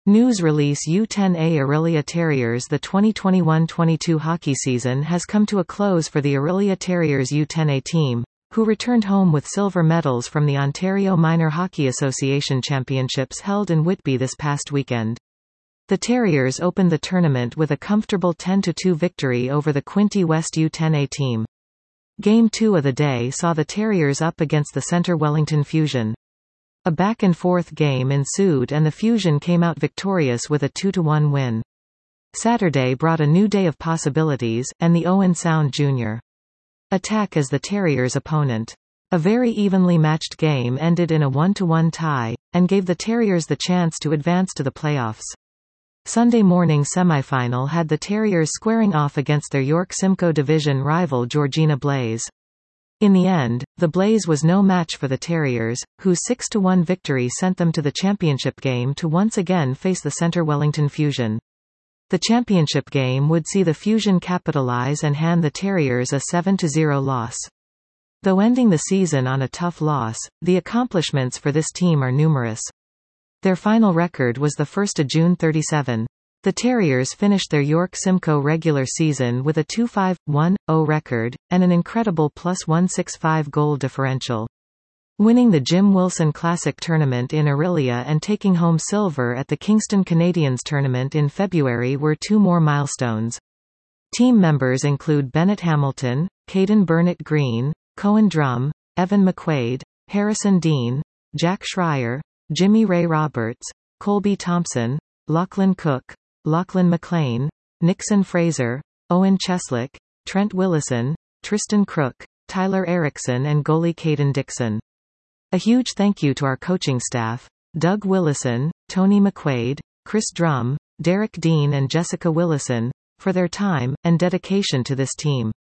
News release U10A Orillia Terriers. The 2021-22 hockey season has come to a close for the Orillia Terriers U10A team, who returned home with silver medals from the Ontario Minor Hockey Association Championships held in Whitby this past weekend. The Terriers opened the tournament with a comfortable 10-2 victory over the Quinte West U10A team. Game 2 of the day saw the Terriers up against the Centre Wellington Fusion. A back-and-forth game ensued and the Fusion came out victorious with a 2-1 win. Saturday brought a new day of possibilities, and the Owen Sound Jr. attack as the Terriers' opponent. A very evenly matched game ended in a 1-1 tie, and gave the Terriers the chance to advance to the playoffs. Sunday morning semi-final had the Terriers squaring off against their York Simcoe Division rival Georgina Blaze. In the end, the Blaze was no match for the Terriers, whose 6-1 victory sent them to the championship game to once again face the Centre Wellington Fusion. The championship game would see the Fusion capitalise and hand the Terriers a 7-0 loss. Though ending the season on a tough loss, the accomplishments for this team are numerous. Their final record was the 1st of June 37. The Terriers finished their York Simcoe regular season with a 2-5-1-0 record, and an incredible +165 goal differential. Winning the Jim Wilson Classic Tournament in Orillia and taking home silver at the Kingston Canadians Tournament in February were two more milestones. Team members include Bennett Hamilton, Caden Burnett Green, Cohen Drum, Evan McQuaid, Harrison Dean, Jack Schreier, Jimmy Ray Roberts, Colby Thompson, Lachlan Cook, Lachlan McLean, Nixon Fraser, Owen Cheslick, Trent Willison, Tristan Crook, Tyler Erickson and goalie Caden Dixon. A huge thank you to our coaching staff, Doug Willison, Tony McQuaid, Chris Drum, Derek Dean and Jessica Willison, for their time and dedication to this team.